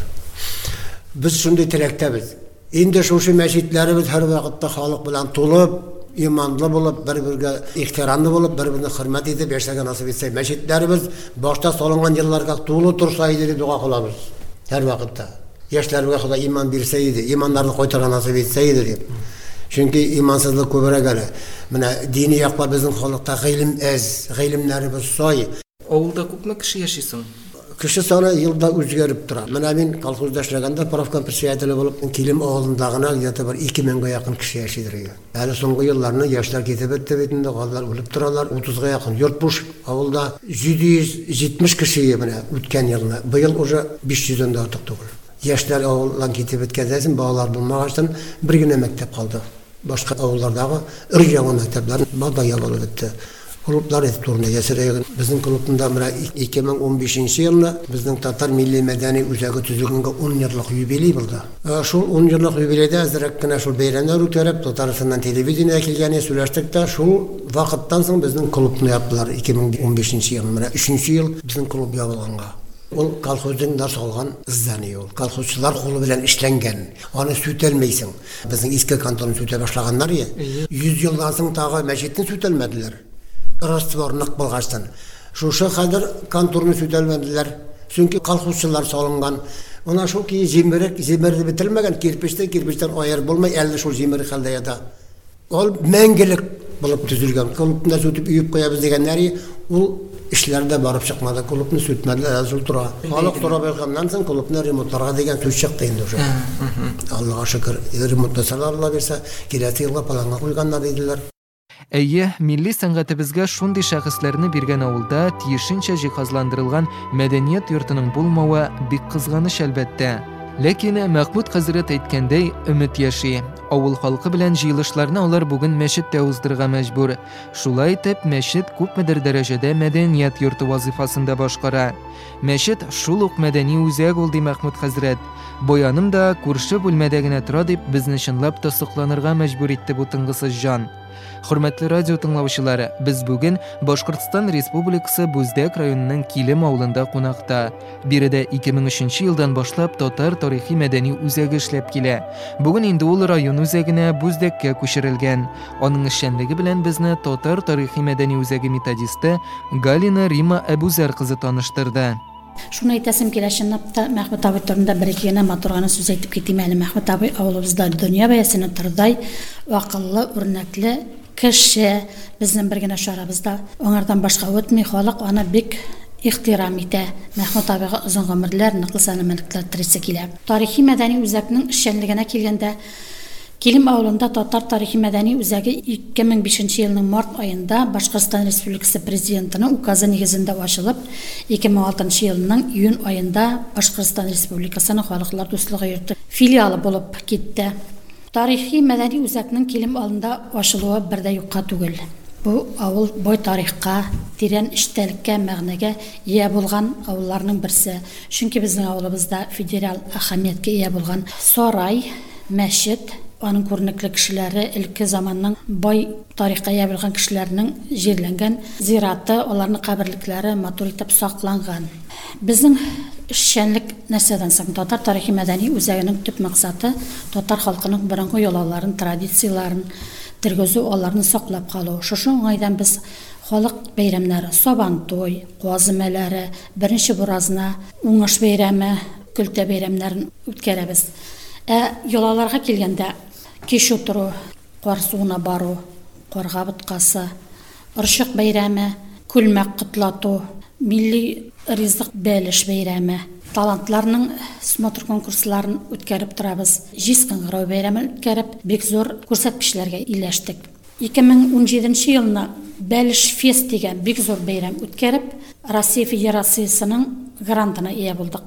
Без шундый теләктәбез. Инде шушы мәчетләребез һәр вакытта халык белән тулып, иманлы булып, бер-бергә ихтирамлы булып, бер-берне хөрмәт итеп яшәргә насыйп итсә, мәчетләребез башта салынган елларга тулы турса иде дип дуа кылабыз. Һәр вакытта. Яшьләргә Ходай иман бирсә иде, иманнарны кайтарга насыйп итсә иде дип. Чөнки имансызлык күбрәк әле. Менә дини яклар безнең халыкта гыйлем әз, гыйлемнәребез сай. Авылда күпме кеше яши соң? Кеше саны елда үзгәреп тора. Менә мин колхозда эшләгәндә профком председателе булып, Килем авылында гына где-то бер ике меңгә якын кеше яшидер. Әле соңгы елларны яшьләр китеп бетте бит инде, галлар үлеп торалар. утызга якын йорт буш. Авылда җиде йөз җитмеш кеше менә үткән елны. Быел уже биш йөздән дә артык түгел. Яшьләр авылдан китеп беткәндән соң балалар булмагачлан бер генә мәктәп калды. Башка авыллардагы ир-яңа мәктәпләр бада ябылып бетте. Клублар турында ясырайган. Безнең клубында менә ике мең ун бишенче елны безнең татар милли мәдәни үзәге төзелгәнгә ун еллык юбилей булды. Шул ун еллык юбилейдә әзрәк кенә шул бәйрәмнәр үткәреп, Татарстаннан телевидениегә килгәне сөйләштек тә, шул вакыттан соң безнең клубны яптылар ике мең ун бишенче ел. Менә өченче ел безнең клуб ябылганга. Ул колхозның да салган здание ул. Колхозчылар кулы белән эшләнгән. Аны сүтелмәйсең. Безнең иске кантонны сүтә башлаганнар я. йөз елдан соң тагы мәчетне сүтелмәделәр. Раствор нык булгачтан. Шушы хәзер кантурны сүтелмәделәр. Чөнки колхозчылар салынган. Ана шул ки җимерек, җимерде бетелмәгән кирпечтән кирпечтән аер булмай, әле шул җимерек хәлдә ята. Ул мәңгелек булып төзелгән. Клубны сүтеп үеп куябыз дигәннәр, ул эшләрдә барып чыкмады. Клубны сүтмәделәр, шул тора. Халык тора белгәннән соң клубны ремонтларга дигән сүз чыкты инде уже. Аллага шөкер, ремонтласалар Алла бирсә, киләсе елга планга куйганнар диделәр. Әйе, милли сәнгатебезгә шундый шәхесләрне биргән авылда тиешенчә җиһазландырылган мәдәният йортының булмавы бик кызганыч әлбәттә. Ләкин Мәхмүд хәзрәт әйткәндәй, өмет яши. Авыл халкы белән җыелышларны алар бүген мәчеттә уздырырга мәҗбүр. Шулай итеп, мәчет күпмедер дәрәҗәдә мәдәният йорты вазифасында башкара. Мәчет шул ук мәдәни үзәк ул ди Мәхмүд хәзрәт. Бояным да күрше бүлмәдә генә тора дип безне чынлап та сокланырга мәҗбүр итте бу тынгысыз җан. Хөрмәтле радио тыңлаучылары, без бүген Башкортстан Республикасы Бүздәк районының Килем авылында кунакта. Биредә ике мең өченче елдан башлап татар тарихи мәдәни үзәге эшләп килә. Бүген инде ул район үзәгенә Бүздәккә күчерелгән. Аның эшчәнлеге белән безне татар тарихи мәдәни үзәге методисты Галина Рима Әбүзәр кызы таныштырды. Шуны әйтәсем килә, чынлапта Мәхмүд абый турында бер-ике генә матурганы сүз әйтеп китим әле. Мәхмүд абый авылыбызда дөнья бәясенә тордай, акыллы, үрнәкле кеше, безнең бер генә шарабызда аңардан башка үтми, халык аны бик ихтирам итә. Мәхмүд абыйга озын гомерләр, ныклы сәламәтлекләр теләсе килә. Тарихи мәдәни үзәкнең эшчәнлегенә килгәндә, Килем авылында татар тарихи мәдәни үзәге ике мең бишенче елның март аенда Башкортстан Республикасы президентының указы нигезендә ачылып, ике мең алтынчы елның июнь аенда Башкортстан Республикасының халыклар дуслыгы йорты филиалы булып китте. Тарихи мәдәни үзәкнең Килем авылында ачылуы бердә юкка түгел. Бу авыл бай тарихка, тирән эчтәлеккә, мәгънәгә ия булган авылларның берсе. Чөнки безнең авылыбызда федераль әһәмияткә ия булган сарай, мәчет, аның күренекле кешеләре, илке заманның бай тарихка ия булган кешеләрнең җирләнгән зираты, аларның каберлекләре матур итеп сакланган. Безнең эшчәнлек нәрсәдән соң? Татар тарихи мәдәни үзәгенең төп максаты татар халкының борынгы ялаларын, традицияларын тергезү, аларны саклап калу. Шушы уңайдан без халык бәйрәмнәре, Сабантуй, Казы мәләре, беренче буразна, уңыш бәйрәме, Көлтә бәйрәмнәрен үткәрәбез. Ә ялаларга килгәндә кич утыру, кар суына бару, карга боткасы, Орчык бәйрәме, күлмәк кытлату, милли ризык бәлеш бәйрәме, талантларның смотр конкурсларын үткәреп торабыз. Җиз кыңгырау бәйрәме үткәреп, бик зур күрсәткечләргә ияләштек. ике мең ун җиденче елны Бәлеш фест дигән бик зур бәйрәм үткәреп, Россия Федерациясының грантына ия булдык.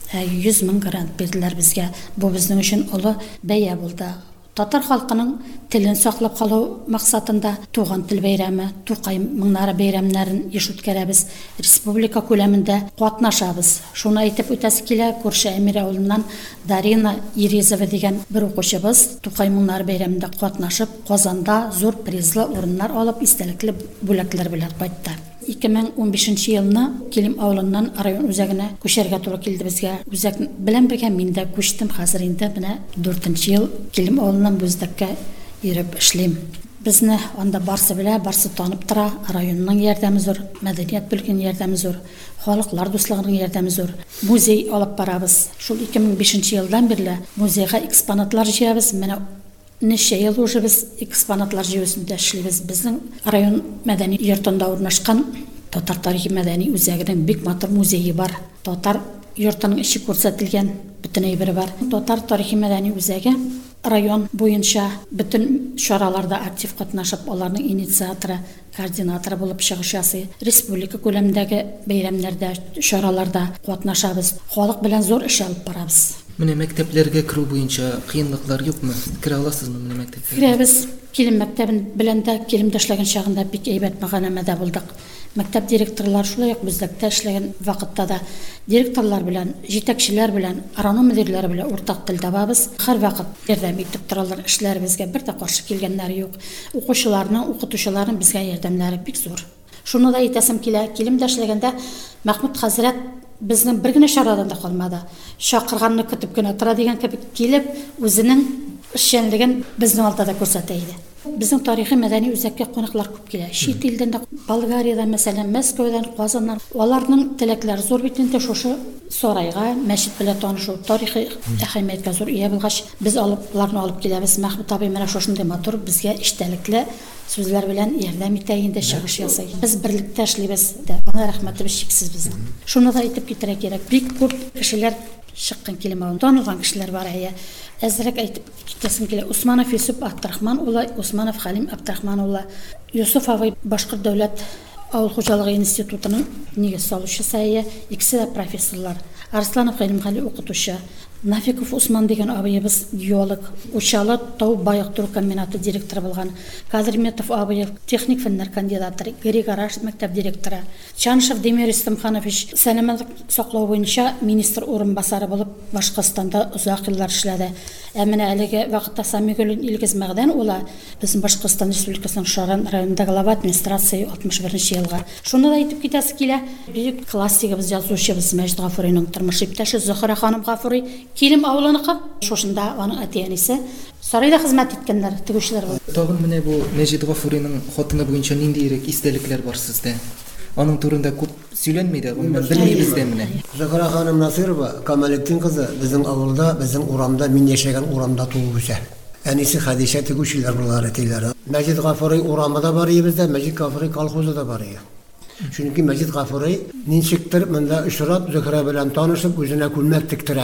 йөз мең грант бердиләр безгә. Бу безнең өчен олы бәя булды. Татар халкының телен саклап калу максатында туган тел бәйрәме, Тукай моңнары бәйрәмнәрен еш үткәрәбез. Республика күләмендә катнашабыз. Шуны әйтеп үтәсе килә, күрше Әмир авылыннан Дарина Ирезова дигән бер укучыбыз Тукай моңнары бәйрәмендә катнашып, Казанда зур призлы урыннар алып, истәлекле бүләкләр белән кайтты. ике мең ун бишенче елны Килем авылыннан район үзәгенә күчәргә туры килде безгә. Үзәк белән бергә мин дә күчтем. Хәзер инде менә дүртенче ел Килем авылыннан үзәккә йөреп эшлим. Безне анда барсы белә, барсы танып тора. Районның ярдәме зур, мәдәният бүлегенең ярдәме зур, халыклар дуслыгының ярдәме зур. Музей алып барабыз. Шул ике мең бишенче елдан бирле музейга экспонатлар җыябыз. Менә нече ел уже без экспонатлар җыюсында эшлибез. Безнең район мәдәни йортында урнашкан Татар тарихи мәдәни үзәгенең бик матур музее бар. Татар йортының иши күрсәтелгән бөтен әйбере бар. Татар тарихи мәдәни үзәге район буенча бөтен чараларда актив катнашып, аларның инициаторы, координаторы булып чыгыш ясый. Республика күләмендәге бәйрәмнәрдә, чараларда катнашабыз. Халык белән зур эш алып барабыз. Менә мәктәпләргә керү буенча кыенлыклар юкмы? Керә аласызмы менә мәктәпкә? Керәбез. Килем мәктәбен белән дә, Килемдә эшләгән чагында бик әйбәт мәгълүматта булдык. Мәктәп директорлары шулай ук бездә эшләгән вакытта да директорлар белән, җитәкчеләр белән, район мөдирләре белән уртак тел табабыз. Һәр вакыт ярдәм итеп торалар, эшләребезгә бер дә каршы килгәннәр юк. Укучыларның, укытучыларның безгә ярдәмнәре бик зур. Шуны да әйтәсем килә, Килемдә эшләгәндә Мәхмүд хәзрәт безнең бер генә чарадан да калмады. Шакырганны көтеп кенә тора дигән кебек килеп, үзенең эшчәнлеген безнең алдыда күрсәтә иде. Безнең тарихи мәдәни үзәккә кунаклар күп килә. Чит илдән дә, Болгариядән, мәсәлән, Мәскәүдән, Казаннан. Аларның теләкләре зур бит инде шушы сарайга, мәчет белән танышу, тарихи әһәмияткә зур ия булгач, без алыпларны алып киләбез. Мәхмүд абый менә шушындый матур безгә иштәлекле сүзләр белән ярдәм итә инде, чыгыш ясый. Без берлектә эшлибез. Аңа рәхмәтебез чиксез безнең. Шуны да әйтеп китәргә кирәк. Бик күп кешеләр чыккан Килем авылында, танылган кешеләр бар. Әзрәк әйтеп китәсем килә. Усманов Юсуп Абдрахман улы, Усманов Халим Абдрахман улы. Юсуф абый Башкорт дәүләт авыл хуҗалыгы институтының нигез салучысы, икесе дә профессорлар. Арсланов Галимгали укытучы. Нафиков Усман дигән абыебыз геолог, Учалы тау байыктыру комбинаты директоры булган. Кадырметов абый техник фәннәр кандидаты, Григораш мәктәп директоры. Чаншев Демир Истемханович сәламәтлек саклау буенча министр урынбасары булып Башкортстанда озак еллар эшләде. Ә менә әлеге вакытта Самигөл Илгиз Мәгъдән улы безнең Башкортстан Республикасының Шаран районында глава администрация алтмыш беренче елга. Шуны да әйтеп китәсе килә. Бөек классигыбыз, язучыбыз Мәҗит Гафуриның тормыш иптәше Зөһрә ханым Гафури Килем авылыныкы, шушында аның әти-әнисе сарайда хезмәт иткәннәр, тегүчеләр булды. Тагын менә бу Мәҗит Гафуриның хатыны буенча ниндирәк истәлекләр бар сездә? Аның турында күп сөйләнми дә, мен белмибез дә менә. Зөһрә ханым Насирова, Камалетдин кызы, безнең авылда, безнең урамда, мин яшәгән урамда туып үсә. Әнисе Хәдичә тегүчеләр булалар әтиләре. Мәҗит Гафури урамында бар ибездә, Мәҗит Гафури колхозы да бар иде. Чөнки Мәҗит Гафури ничектер монда очрап Зөһрә белән танышып, үзенә күлмәк тиктерә.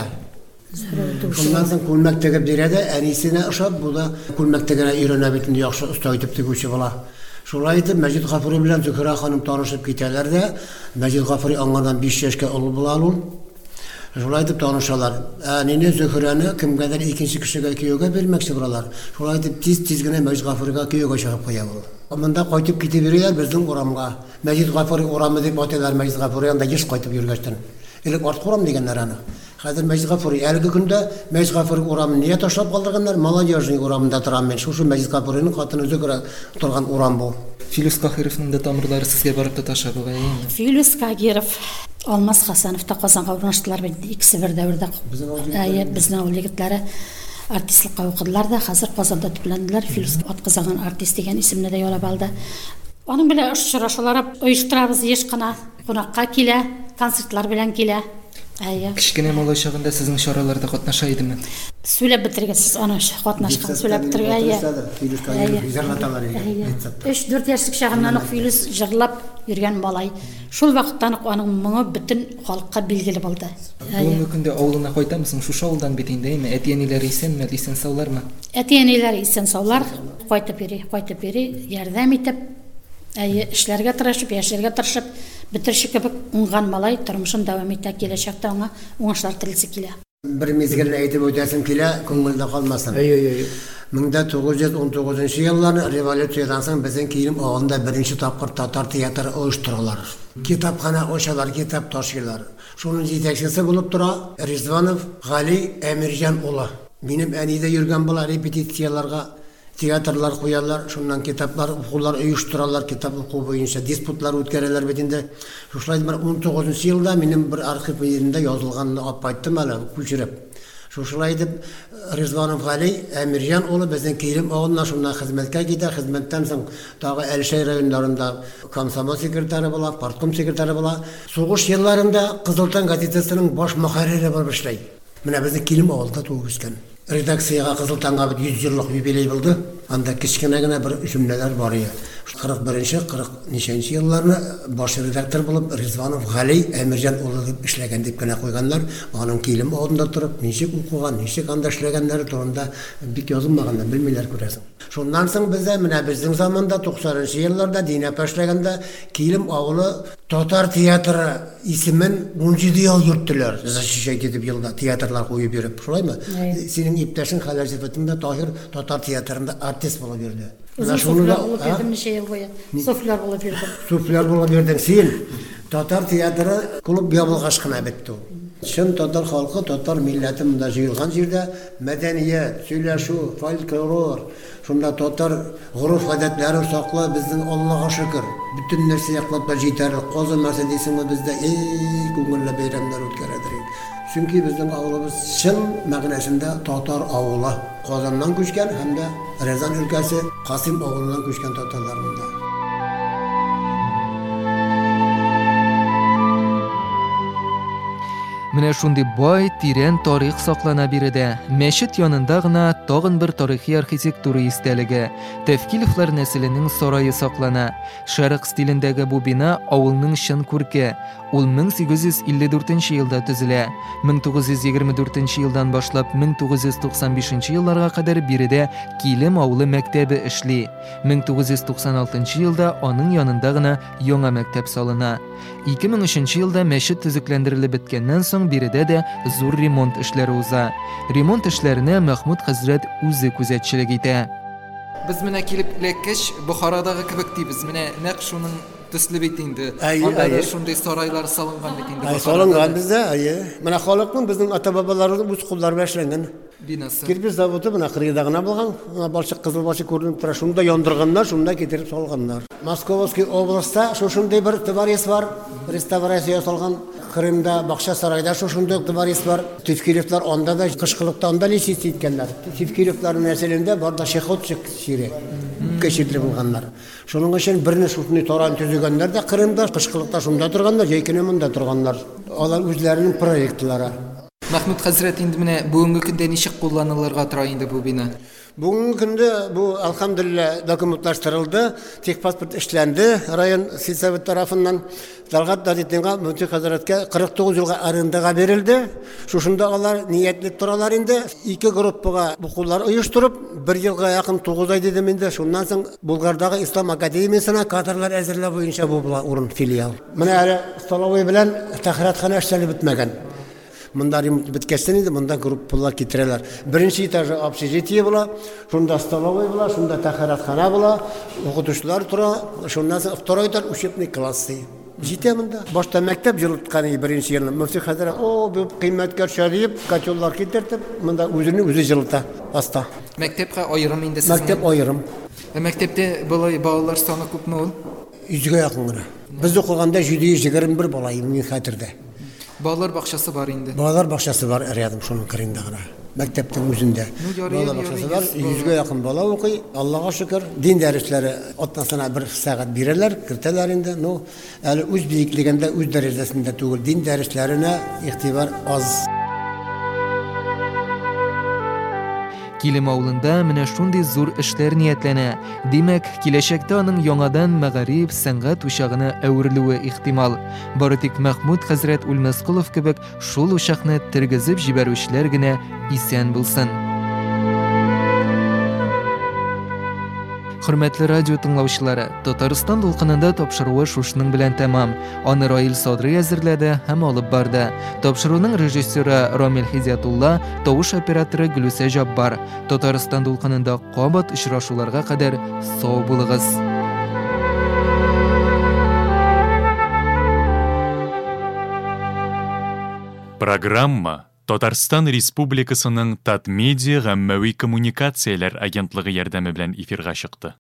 Шуннан соң күлмәк тегеп бирә дә, әнисенә ошап, бу да күлмәк тегенә өйрәнә бит инде, яхшы оста итеп тегүче була. Шулай итеп Мәҗит Гафури белән Зөһрә ханым танышып китәләр дә, Мәҗит Гафури аңардан биш яшькә олы була ул. Шулай итеп танышалар. Әнине Зөһрәне кемгәдер икенче кешегә кияүгә бирмәкче булалар. Шулай итеп тиз-тиз генә Мәҗит Гафурига кияүгә чыгып куя ул. Монда кайтып китеп йөриләр безнең урамга. Мәҗит Гафури урамы дип атыйлар, Мәҗит Гафури анда еш кайтып йөргәчтән. Элек арт урам дигәннәр аны. Хәзер Мәҗит Гафури әлеге көндә Мәҗит Гафури урамын нигә ташлап калдырганнар? Молодежный урамында торам мен. Шушы Мәҗит Гафуриның хатыны Зөһрә торган урам бу. Филус Кахировның да тамырлары сезгә барып тоташа бугай. Филус Кагиров, Алмаз Хасанов та Казанга урнаштылар бит, икесе бер дәвердә. Әйе, безнең авыл егетләре артистлыкка укыдылар да, хәзер Казанда төпләнделәр. Филус Аткызаган артист дигән исемне дә ялап алды. Аның белән очрашулар оештырабыз, еш кына кунакка килә, концертлар белән килә. Әйе. Кичкенә малай чагында сезнең чараларда катнаша идеме? Сөйләп бетергәнсез аны катнашкан, сөйләп бетергән. өч-дүрт яшьлек чагыннан ук Филус җырлап йөргән малай. Шул вакыттан ук аның моңы бөтен халыкка билгеле булды. Бүгенге көндә авылына кайтамысың? Шушы авылдан бит инде, әйме? Әти-әниләре исәнме, исән саулармы? Әти-әниләре исән саулар, кайтып йөри, кайтып йөри, ярдәм итеп, әйе, эшләргә тырышып, яшәргә тырышып, бетерші кебек уңган малай тормышын дәвам итә, киләчәктә аңа уңышлар теләсе килә. Бер мизгелне әйтеп үтәсем килә, күңелдә калмасын. мең тугыз йөз ун тугызынчы елларны революциядан соң безнең Килем авылында беренче тапкыр татар театры оештыралар. Китапхана ачалар, китап ташыйлар. Шуның җитәкчесе булып тора Ризванов Гали Әмирҗан улы. Минем әнидә йөргән була репетицияларга, театрлар куялар, шуннан китаплар укулар оештыралар, китап уку буенча диспутлар үткәрәләр бит инде. Шулай бер ун тугызынчы елда минем бер архив yerində язылганны алып кайттым әле күчереп. Шулай дип Ризванов Гали Әмирҗан улы безнең Килем авылына шуннан хезмәткә китә, хезмәттән соң тагы Әлшәй районнарында комсомол секретаре була, партком секретаре була. Сугыш елларында Кызылтан газетасының баш мөхәррире булып эшләй. Менә безнең Килем авылда туып үскән. Редакцияга Кызылтанга бит йөз еллык юбилей булды. Анда кичкенә генә бер җөмләләр бар иде. кырык беренче кырык ничәнче елларны баш редактор булып Ризванов Гали Әмирҗан улы дип эшләгән дип кенә куйганнар. Аның Килем авылында торып, ничек укыган, ничек анда эшләгәннәре турында бик язылмаган, белмиләр күрәсең. Шуннан соң бездә менә безнең заманда туксанынчы елларда Динәп эшләгәндә Килем авылы татар театры исемен ун җиде ел йөрттеләр. Защищать итеп елда театрлар куеп йөреп, шулаймы? Синең иптәшең Хәләҗевәтендә Таһир татар театрында артист булып йөрде. Үзем суфлер булып йөрдем ничә ел буе. Суфлер булып йөрдем. Суфлер булып йөрдең син. Татар театры клуб ябылгач кына бетте. Чын татар халкы, татар милләте монда җыелган җирдә мәдәният, сөйләшү, фольклор, шунда татар гореф-гадәтләре саклап безнең Аллага шөкер. Бүтән нәрсә яклап җитәрлек. Казан мәсәлесендә бездә эй күңелле бәйрәмнәр үткәрәдер. Чөнки безнең авылыбыз чын мәгънәсендә татар авылы. Казаннан күчкән һәм дә Рязан өлкәсе Касым авылыннан күчкән татарлар монда. Менә шундый бай, тирән тарих саклана биредә. Мәчет янында гына тагын бер тарихи архитектура истәлеге. Тәвкиловлар нәселенең сарае саклана. Шәрык стилендәге бу бина авылның чын күрке. Ул мең сигез йөз илле дүртенче елда төзелә. мең тугыз йөз егерме дүртенче елдан башлап мең тугыз йөз туксан бишенче елларга кадәр биредә Килем авылы мәктәбе эшли. мең тугыз йөз туксан алтынчы елда аның янында гына яңа мәктәп салына. ике мең өченче елда мәчет төзекләндерелеп беткәннән соң биредә дә зур ремонт эшләре уза. Ремонт эшләренә Мәхмүд хәзрәт үзе күзәтчелек итә. Без менә килеп эләккәч, Бухарадагы кебек дибез. Менә нәкъ шуның төсле бит инде. Анда да шундый сарайлар салынган бит инде. Ай, салынган бездә, ае. Менә халыкның безнең ата-бабаларыбыз үз куллары белән эшләнгән. Бинасы. Кирпич заводы менә кырыйда гына булган. Балчык кызыл балчык күренеп тора. Шунда яндырганнар, шунда китереп салганнар. Московский областьта шушындай бер дворец бар. Реставрация ясалган. Крымда бакча сарайда шушындай дворец бар. Тевкилевлар анда да кышкылыкта анда лечить иткәннәр. Тевкилевларның нәселендә бар да шехотчик шире. Кеширле булганнар. Шуның өчен берне шушындай таран төзегәннәр дә Крымда кышкылыкта шунда торганнар, җәйкене монда торганнар. Алар үзләренең проектлары. Мәхмүд хәзрәт инде менә бүгенге көндә ничек кулланылырга тора инде бу бина? Бүгенге көндә бу алхамдулилла документлаштырылды, техпаспорт эшләнде район сельсовет тарафыннан. Талгат Дадитенга Мөфти хәзрәткә кырык тугыз елга арендага берилде. Шушында алар ниятли торалар инде. Ике группага бу куллар оештырып, бер елга якын тугыз ай дидем инде. Шуннан соң Булгардагы Ислам академиясына кадрлар әзерләп буенча бу була урын филиал. Менә әле столовый белән тәхриратхана эшләре бетмәгән. Монда ремонт биткәчтән инде монда группалар китерәләр. Беренче этажы общежитие була, шунда столовый була, шунда тәхриратхана була, укытучылар тора, шуннан соң второй этаж учебный классы. Җитә монда. Башта мәктәп җылыткан беренче елны. Мөфти хәзрәт, о, бу кыйммәткә шәрип, котеллар китертеп, монда үзенең үзе җылыта аста. Мәктәпкә аерым инде сезнең. Мәктәп аерым. Мәктәптә балалар балалар саны күпме ул? Йөзгә якын гына. Без укыганда җиде йөз егерме бер бала мин хәтердә. Балалар бакчасы бар инде. Балалар бакчасы бар рядом шуның кырында гына. Мәктәптең үзендә. Балалар бакчасы бар, йөзгә якын бала укый. Аллага шөкер. Дин дәресләре атнасына бер сәгать бирәләр, кертәләр инде. Ну, әле үз биеклегендә, үз дәрәҗәсендә түгел, дин дәресләренә игътибар аз. Килем авылында менә шундый зур эшләр ниятләнә. Димәк, киләчәктә аның яңадан мәгариф, сәнгать учагына әверелүе ихтимал. Бары тик Мәхмүд хәзрәт Үлмәскулов кебек шул учакны тергезеп җибәрүчеләр генә исән булсын. Hürmetli radyo tınlauşları, Tataristan dulqınında topşıruğı şuşunun bilen tamam. Onu Roil Sodri әзірледі hem olub bardı. Topşıruğunun rejissörü Romil Hiziyatullah, tovuş operatörü Gülüse Jabbar. Tataristan dulqınında qobat işraşularga kadar sağ bulığız. Программа Татарстан Республикасының Татмедиа гаммәви коммуникацияләр агентлыгы ярдәме белән эфирга чыкты.